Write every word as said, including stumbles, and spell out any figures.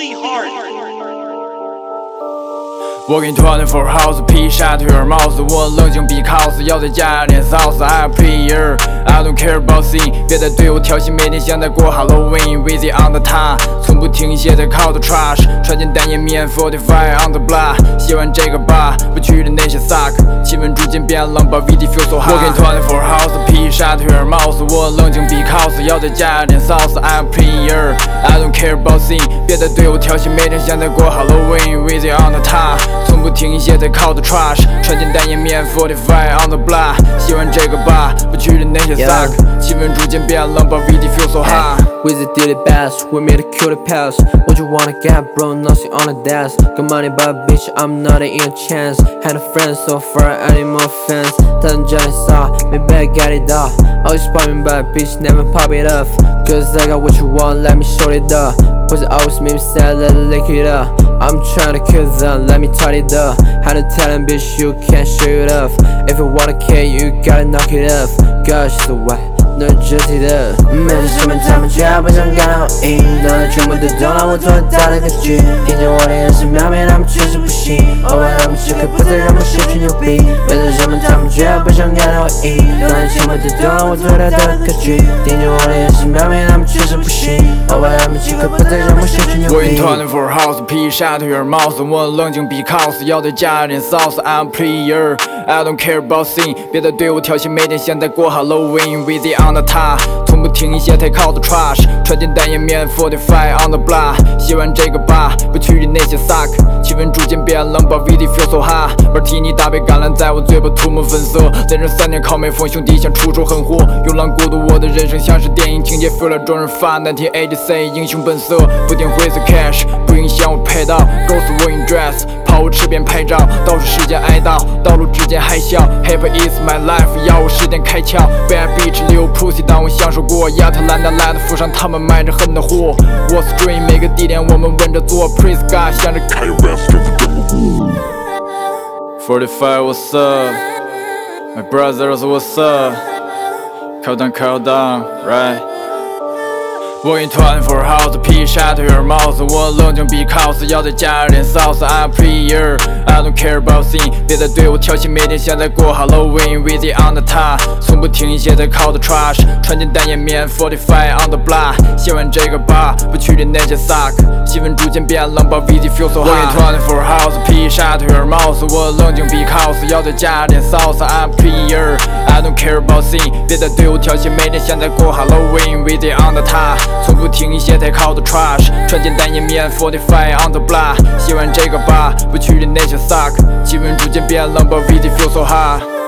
我给你团的 for house， 披沙腿儿帽子，我冷静 because 要再加点sauce。I player, I don't care about scene， 别再对我挑衅，每天像在过 Halloween。Wheezy on the top， 从不停歇在靠的 trash， 穿进单眼面 forty-five on the block。写完这个吧，不去的那些 suck， 气氛逐渐变冷，把 V D feel so hot。我给你团的 for house， 披沙腿儿帽子，我冷静 because 要再加点sauce。I player, I don't care about scene， 别再对我挑衅，每天像在过 Halloween。Wheezy on the top。从不停歇在靠的 trash， 穿进单眼面 forty-five on the block。写完这个吧，不去的那些 suck， 气氛逐渐变冷，把 V D feel so hot。 Weezy did it best, we made a cute pass. What you wanna get, bro? Nothing on the desk. Got money, but bitch, I'm not in a chance. Had a friend so far, I need more fans. 但这里saw, maybe I got it all. Always popping, but bitch, never pop it up. Cause I got what you want, let me show it up. Was it always make me sad, let it lick it up. I'm trying to kill them, let me tie it up. Had to tell them, bitch, you can't show it off. If you wanna kill, you gotta knock it off. Gosh, so what? 能直体的，没有什么他们绝不想看到我赢，但全部都懂了我做大的格局。听见我的眼神描面，他们确实不行，偶尔他们时刻不再让我失去牛逼。没有什么他们绝不想看到我赢，但全部都懂了我做大的格局。听见我的眼神描面，他们确实不行，偶尔他们时刻不再让我失去牛逼。 我给你团的 for house， 披沙腿儿帽子，我冷静 because 要再加点 sauce。I'm player, I don't care about scene， 别再对我挑衅，每天像在过 Halloween。Wheezy on the top， 从不停歇太靠的 trash， 穿进单眼面 forty-five on the block。写完这个吧，不去理那些 suck， 气氛逐渐变冷，把 V D feel so hot。Martini 大杯橄榄在我嘴巴涂抹粉色，在这三年靠美风兄弟想出手狠活，勇狼孤独，我的人生像是电影情节 ，feel 了众人发nineteen eighty-six 英雄本色，不点灰色 cash， 不影响我配到 ，Ghost wearing dress， 抛我吃边拍照，到处时间哀悼，道路之间还笑 ，Hip is my life， 要我时间开窍 ，Bad bitch 流 pussy， 当我享受过，亚特兰大来的富商，他们卖着狠的货，我 stream 每个地点我们稳着做 ，Praise God， 向着开 rest of the forty-five what's up， my brothers what's up， calm down calm down right。我给你团 for house， 披沙腿儿帽子，我冷静 because 要再加点 sauce。I'm player, I don't care about scene， 别再对我挑衅，每天像在过 Halloween。Wheezy on the top， 从不停歇在靠的 trash， 穿进单眼面 forty-five on the block。写完这个吧，不去理那些 suck， 气氛逐渐变冷，把 V D feel so hot。我给你团 for house， 披沙腿儿帽子，我冷静 because 要再加点 sauce。I'm player, I don't care about scene， 别再对我挑衅，每天像在过 Halloween。Wheezy on the top。从不停歇太靠的 trash， 穿进单眼面 forty-five on the block。写完这个吧，不去理那些 suck， 气氛逐渐变冷，把 V D feel so hot。